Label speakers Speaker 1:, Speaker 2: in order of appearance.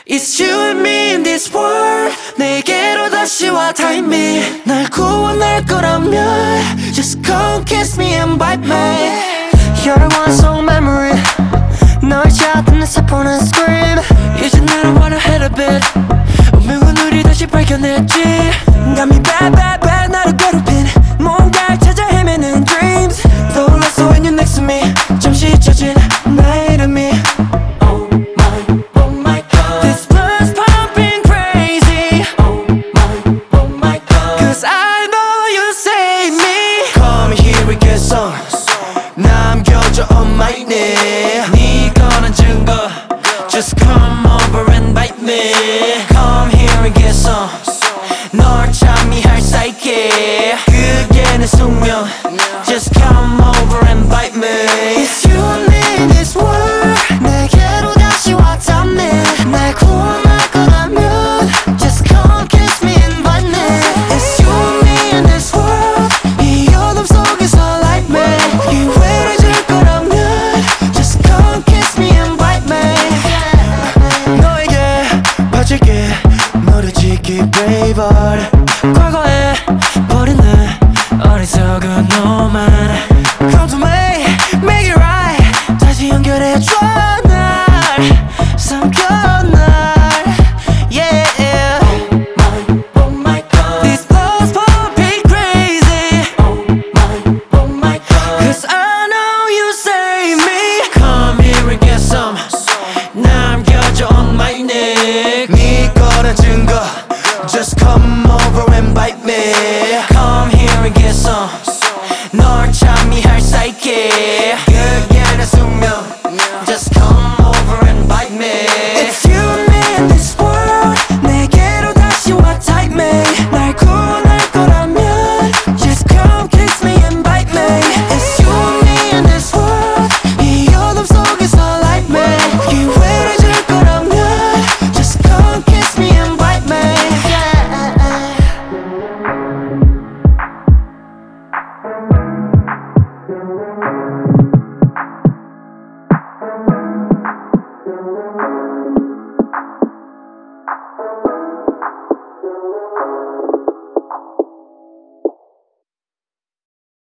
Speaker 1: It's you and me in this world. 내게로 다시 와 time me. 날 구원할 거라면 just come kiss me and bite me.
Speaker 2: You're the one song memory. 널 찾는 사포는 scream.
Speaker 1: 이제 나는 wanna head a bit. 운명은 우리 다시 발견했지.
Speaker 2: Got me bad bad bad 나를 괴롭힌 뭔가를 찾아 헤매는 dreams.
Speaker 1: 떠올랐어 when you're next to me. 잠시 잊혀진 나의 이름이. Oh my god.
Speaker 2: This blood's pumping crazy.
Speaker 1: Oh my god.
Speaker 2: Cause I know you save me.
Speaker 1: Come here we get some. 남겨줘 on my knee. 네가 증거. Just come over and bite me. Come here and get some. 널 참미할 psyche. 그게 내 숙명. Just come over and bite me.
Speaker 2: It's you and me in this world. 내게로 다시 와 tell me. 날 구원할 거라면 just come kiss me and bite me.
Speaker 1: It's you and me in this world. 이 어둠 속에서 light me. 기회를 줄 거라면 just come kiss me and bite me. 너에게 바칠게 너를 지키 braveheart.